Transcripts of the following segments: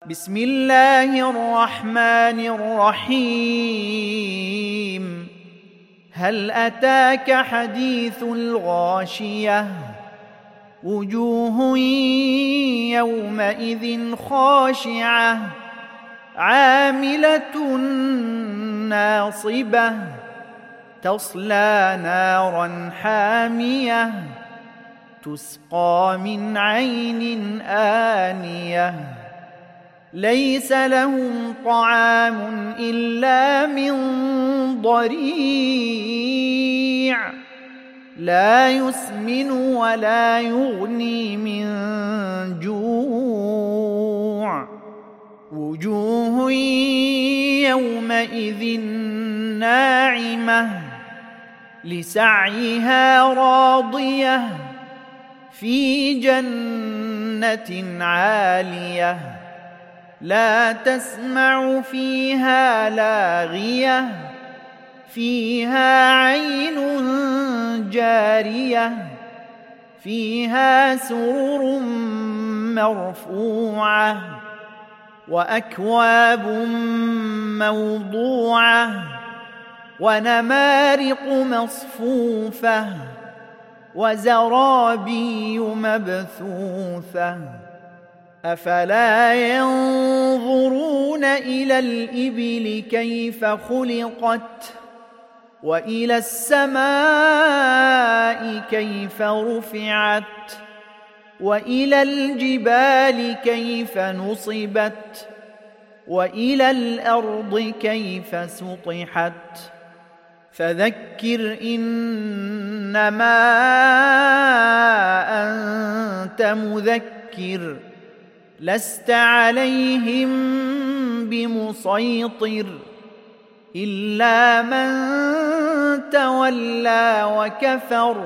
بسم الله الرحمن الرحيم. هل أتاك حديث الغاشية؟ وجوه يومئذ خاشعة عاملة ناصبة تصلى نارا حامية تسقى من عين آنية ليس لهم طعام إلا من ضريع لا يسمن ولا يغني من جوع وجوه يومئذ ناعمة لسعيها راضية في جنة عالية لا تسمع فيها لاغية فيها عين جارية فيها سرر مرفوعة وأكواب موضوعة ونمارق مصفوفة وزرابي مبثوثة أفلا ينظرون إلى الإبل كيف خلقت وإلى السماء كيف رفعت وإلى الجبال كيف نصبت وإلى الأرض كيف سطحت فذكر إنما أنت مذكر لست عليهم بمسيطر إلا من تولى وكفر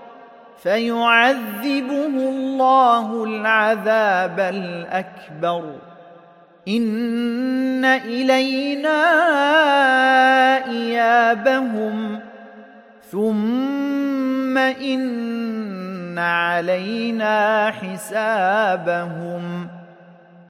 فيعذبه الله العذاب الأكبر إن إلينا إيابهم ثم إن علينا حسابهم